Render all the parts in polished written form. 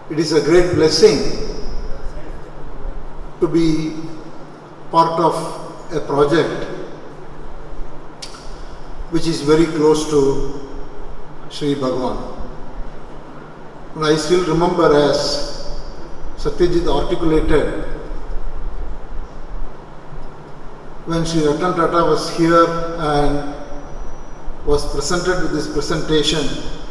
It is a great blessing to be part of a project which is very close to Sri Bhagwan. And I still remember, as Satyajit articulated, when Sri Ratan Tata was here and was presented with this presentation,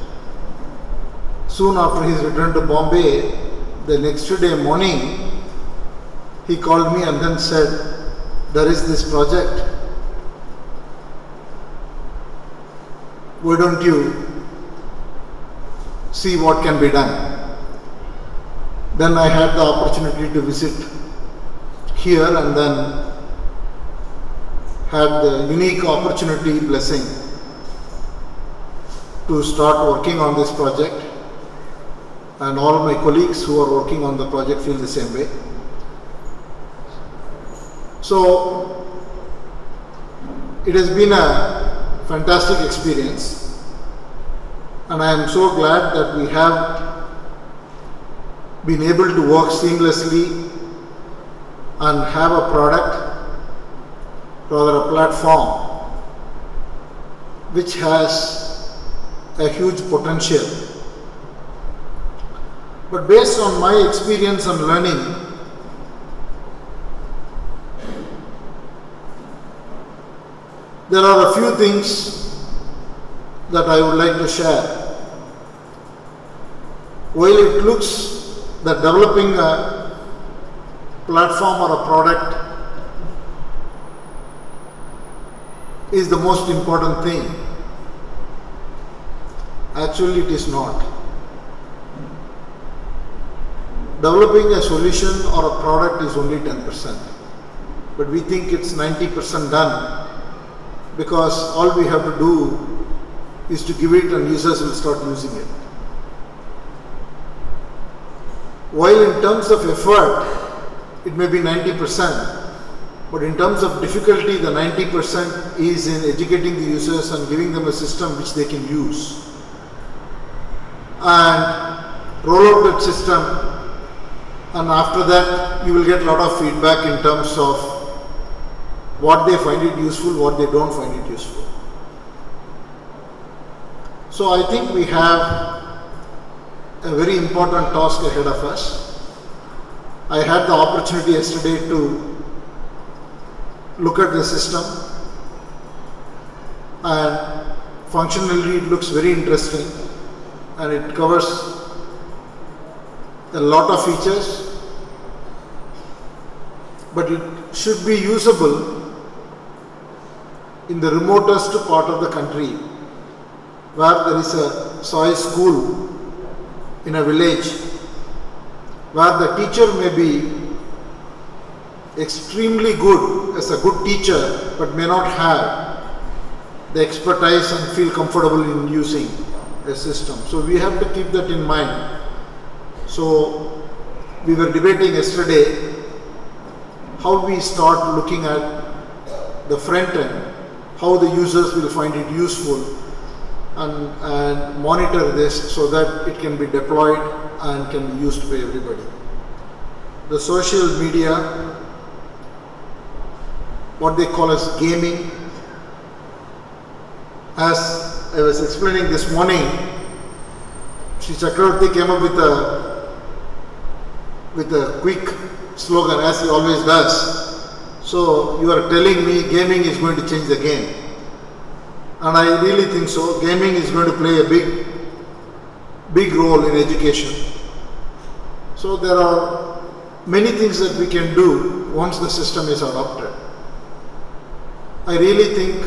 soon after his return to Bombay, the next day morning, he called me and then said, "There is this project. Why don't you see what can be done?" Then I had the opportunity to visit here and then had the unique opportunity, blessing, to start working on this project, and all my colleagues who are working on the project feel the same way. So it has been a fantastic experience, and I am so glad that we have been able to work seamlessly and have a product, rather a platform, which has a huge potential. But based on my experience and learning, there are a few things that I would like to share. While it looks that developing a platform or a product is the most important thing, actually it is not. Developing a solution or a product is only 10%, but we think it's 90% done, because all we have to do is to give it and users will start using it. While in terms of effort, it may be 90%, but in terms of difficulty, the 90% is in educating the users and giving them a system which they can use. And roll out that system, and after that you will get a lot of feedback in terms of what they find it useful, what they don't find it useful. So I think we have a very important task ahead of us. I had the opportunity yesterday to look at the system, and functionally it looks very interesting, and it covers a lot of features, but it should be usable in the remotest part of the country, where there is a Sai school in a village, where the teacher may be extremely good as a good teacher, but may not have the expertise and feel comfortable in using a system. So we have to keep that in mind. So we were debating yesterday how we start looking at the front end, how the users will find it useful, and monitor this so that it can be deployed and can be used by everybody. The social media, what they call as gaming, as I was explaining this morning, Sri Chakravarti came up with a quick slogan, as he always does. So you are telling me gaming is going to change the game, and I really think so. Gaming is going to play a big role in education. So there are many things that we can do once the system is adopted. I really think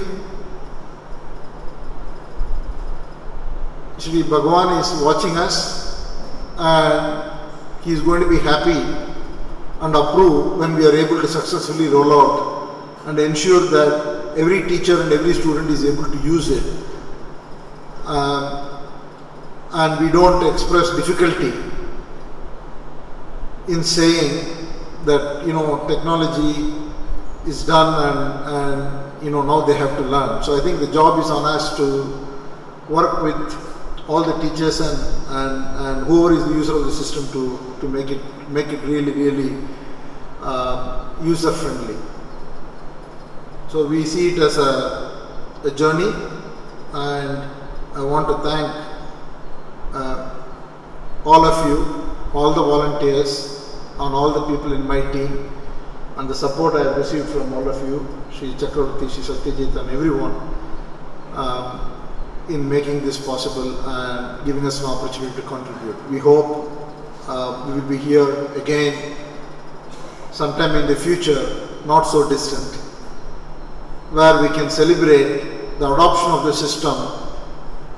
Shri Bhagwan is watching us, and he is going to be happy and approve when we are able to successfully roll out and ensure that every teacher and every student is able to use it, and we don't express difficulty in saying that technology is done and now they have to learn. So I think the job is on us to work with all the teachers and whoever is the user of the system to make it really user friendly. So we see it as a journey, and I want to thank all of you, all the volunteers, and all the people in my team, and the support I have received from all of you, Shri Chakravarti, Shri Satyajit, and everyone, in making this possible and giving us an opportunity to contribute. We hope we will be here again sometime in the future, not so distant, where we can celebrate the adoption of the system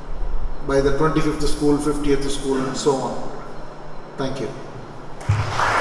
by the 25th school, 50th school, and so on. Thank you.